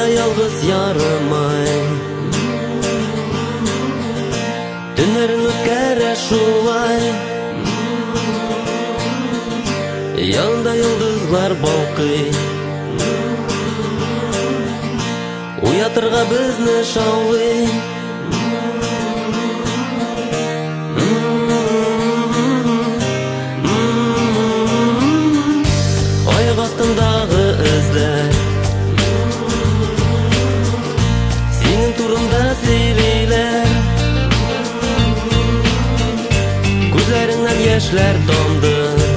Yanımda yalnız yarımay, Dünlerin ötkere şulay, Yanında yıldızlar balkıy, Uyatırga bizni şavlay. Ayak astındağı izler, Senin turunda seyreyler, Gözlerinden yaşlar dondu,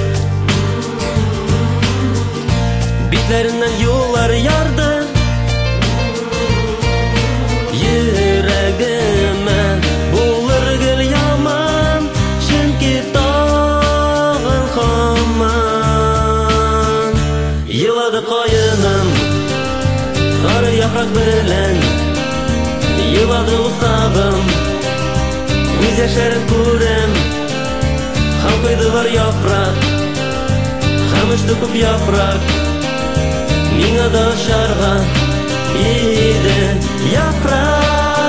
Bitlerinden yollar yardı. Yüreğime bulur gül yaman, çünkü dağın haman. Yıladı koyunum sarı yaprak bilen, Yıladı usağım göz yaşarım kurem. Ham koydular yaprak, ham uçtu yaprak, Mine da şarga iyiydi yaprak.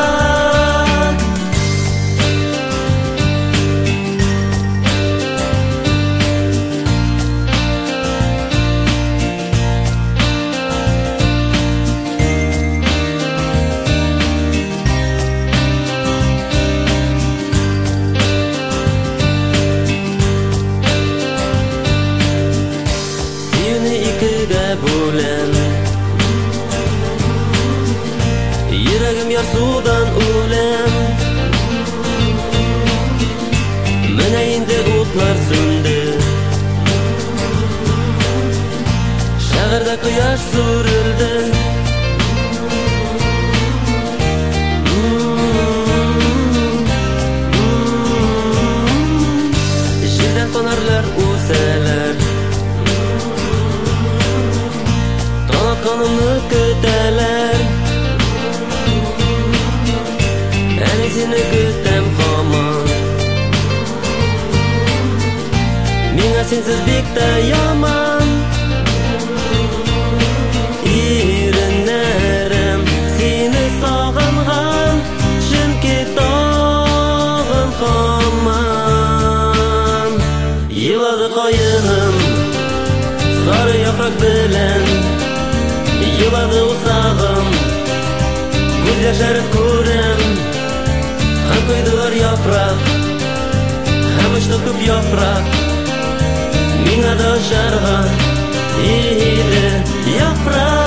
Seni ikiga bo'len, Yüreğim yar sudan ölen, Mine indi otlar söndü, Şehirde kıyaş sürüldü. Jirden konarlar useler, Donat kanımı köteler, Seni gütem haman, Mine sensiz bek de yaman. İrinlerim seni sağıngan, çünkü dağın haman. Yıladı koyunum sarı yaprak bilen, Yıladı usağım göz yaşarıp kurem. Ham koydular yaprak, ham uçtu yaprak, Mine da şarga iyiydi yaprak.